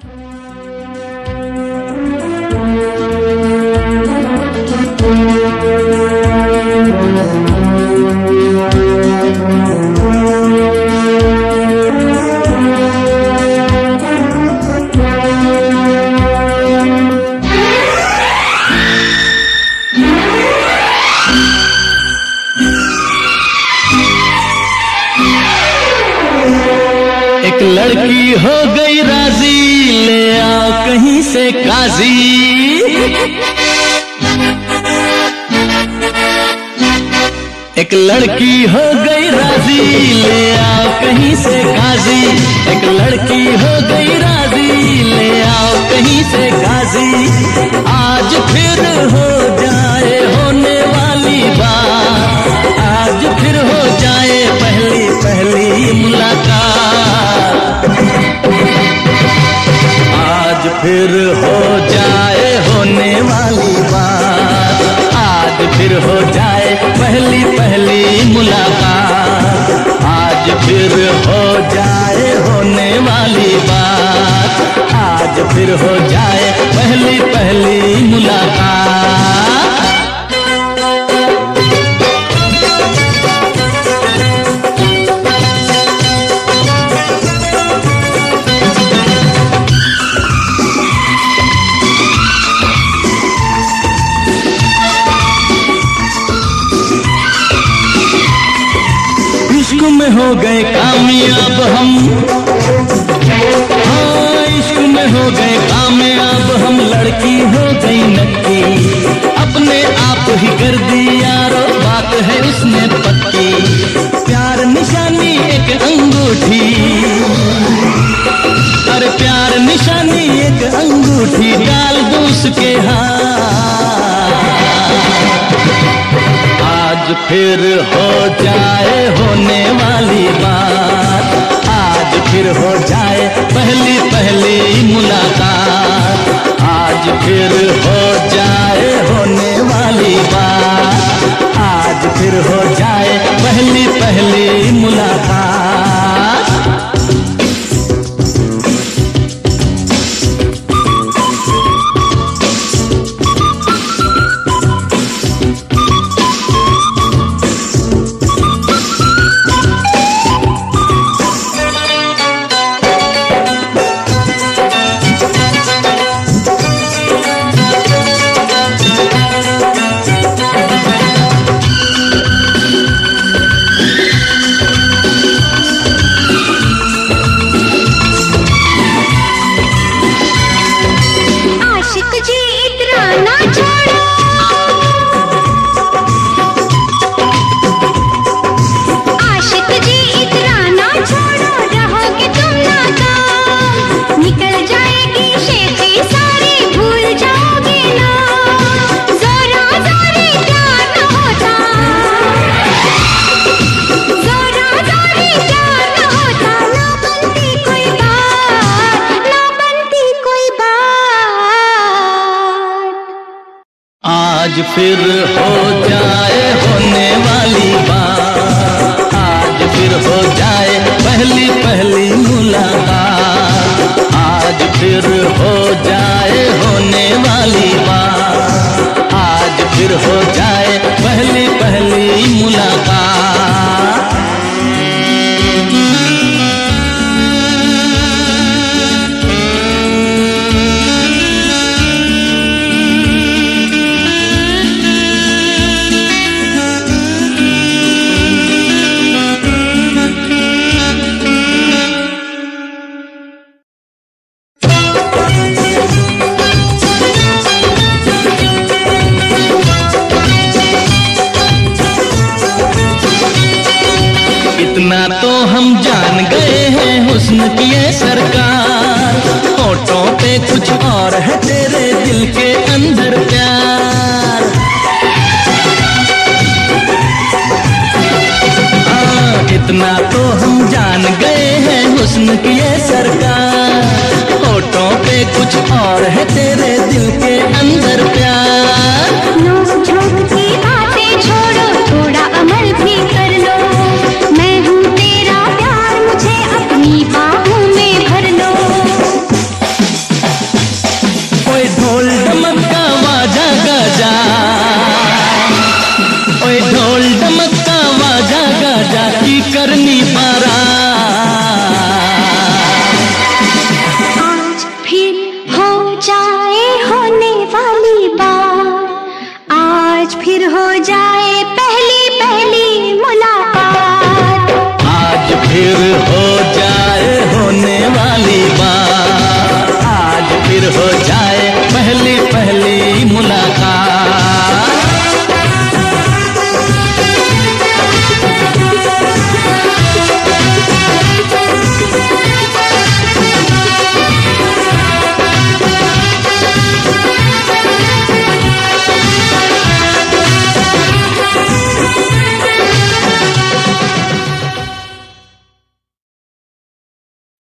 एक लड़की हो गई राजी, ले आओ कहीं से काजी। एक लड़की हो गई राजी, ले आओ कहीं से काजी। एक लड़की हो गई राजी, ले आओ कहीं से काजी। आज फिर हो जाए होने वाली बात, आज फिर हो जाए पहली पहली मुलाकात। आज फिर हो जाए होने वाली बात, आज फिर हो जाए पहली पहली मुलाकात। आज फिर हो जाए होने वाली बात, आज फिर हो जाए पहली पहली मुलाकात। इश्क में हो गए कामयाब हम, हाँ इश्क में हो गए कामयाब हम। लड़की हो गई नक्की, अपने आप ही कर दी यारो, बात है उसने पक्की। प्यार निशानी एक अंगूठी, अरे प्यार निशानी एक अंगूठी, डाल दूं उसके हाथ। आज फिर हो जाए होने वाली बात, आज फिर हो जाए पहली पहली मुलाकात। आज फिर हो जाए होने वाली बात, आज फिर हो जाए पहली पहली मुलाकात। आज फिर हो जाए होने वाली बात, आज फिर हो जाए पहली पहली मुलाकात। आज फिर हो जाए होने वाली बात, आज फिर हो जाए पहली पहली मुलाकात। इतना तो हम जान गए हैं हुस्न की ये सरकार, होठों पे कुछ और है तेरे दिल के अंदर प्यार। इतना तो हम जान गए हैं हुस्न की ये सरकार, होठों पे कुछ और है तेरे